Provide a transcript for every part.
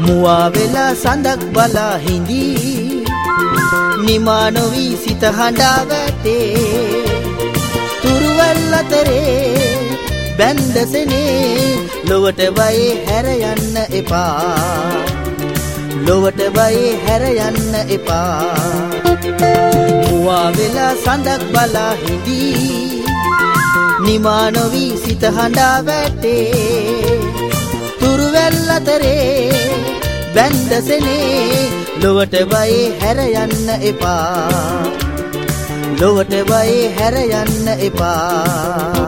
මුවා වෙලා සඳක් බලා හිඳි නිමා නොවි සිත හඬා වැටේ තුරුවල් අතරේ බැන්දසනේ ලොවට බයේ හැර යන්න එපා ලොවට බයේ හැර යන්න එපා මුවා වෙලා සඳක් බලා හිඳි නිමා නොවි සිත හඬා වැටේ තුරුවැල් අතරේ බැන්දසනේ ලොවට බයේ හැර යන්න එපා ලොවට බයේ හැර යන්න එපා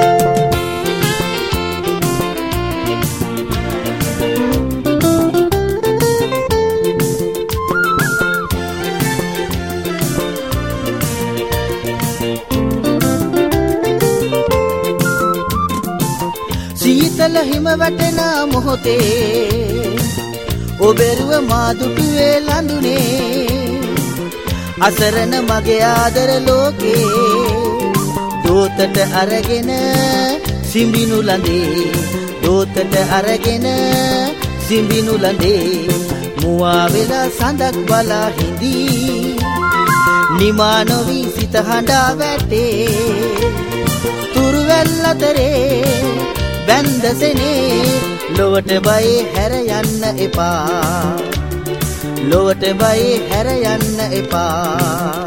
සීතල හිම වැටෙන මොහොතේ ඔබෙරුව මා දුටුවේ ලඳුනේ අසරණ මගේ ආදර ලෝකේ දෝතට අරගෙන සිඹිනු ලඳේ දෝතට අරගෙන සිඹිනු ලඳේ මුවා වෙලා සඳක් බලා හිඳි නිමා නොවි සිත හඬා වැටේ තුරුවැල් අතරේ බැන්දසනේ ලොවට බයේ හැර යන්න එපා ලොවට බයේ හැර යන්න එපා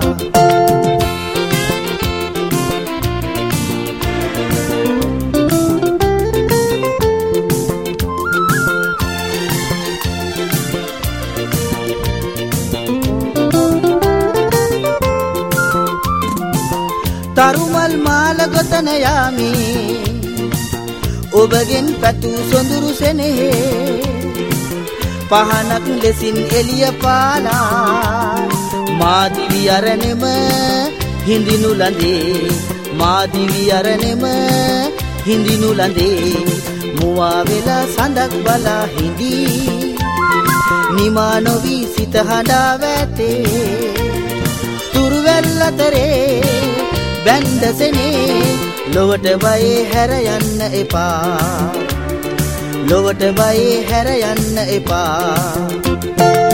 තරුමල් මාල ගොතන යාමේ ඔබගෙන් පැතු සොඳුරු සෙනෙහේ පහනක් ලෙසින් එළිය පාලා මා දිවි අරණෙම හිඳිනු ලඳේ මා දිවි අරණෙම හිඳිනු ලඳේ මුවා වෙලා සඳක් බලා හිඳි නිමා නොවි සිත හඬා වැටේ තුරුවැල් අතරේ බැන්දසනේ ලොවට බයේ හැර යන්න එපා ලොවට බයේ හැර යන්න එපා